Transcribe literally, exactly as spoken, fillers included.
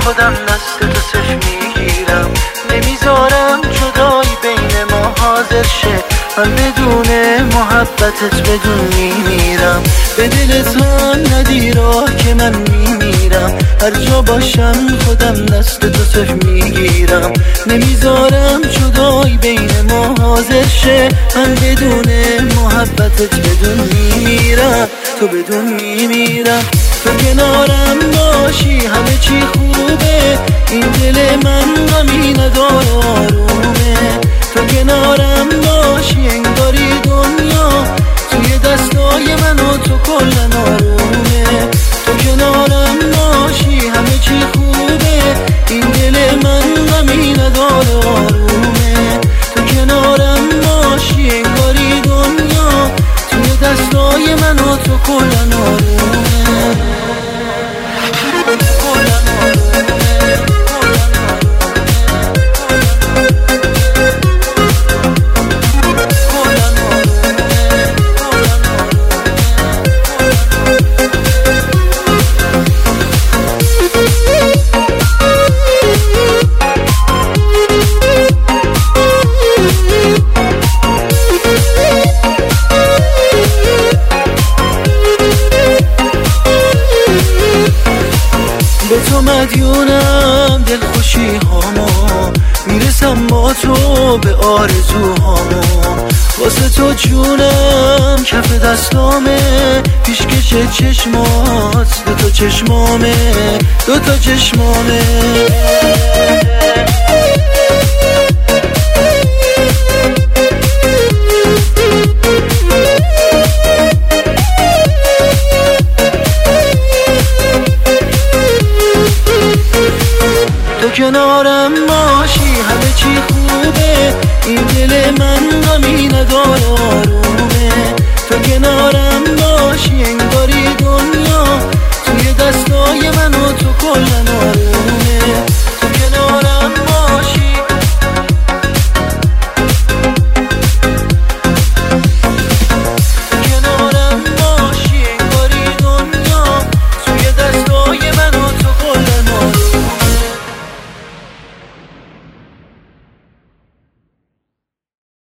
خودم دست تو صفر میگیرم، نمیذارم جدایی بین ما حاضر شه. من بدون محبتت بدون میمیرم، به دلت هم ندی راه که من میمیرم. هر جا باشم خودم دست تو صفر میگیرم، نمیذارم جدایی بین ما حاضر شه. من بدون محبتت بدون میمیرم، تو بدون میمیرم. تو کنارم باشی همه چی خوبه، این دل من غمی نداره آرومه. تو کنارم باشی انگاری دنیا توی دستای من و تو کلن آرومه. تو کنارم باشی همه چی خوبه، این دل من غمی نداره آرومه. تو کنارم باشی انگاری دنیا توی دستای من و تو کلن آرومه. به تو مدیونم دل خوشی هامو، میرسم با تو به آرزوهامو. واسه تو جونم کف دستامه، پیشکش چشمات دو تا چشمامه، دو تا چشمامه. تو کنارم باشی همه چی خوبه، این دل من غمی نداره آرومه. تو کنارم باشی انگاری دنیا توی دستای من و تو کلن آرومه.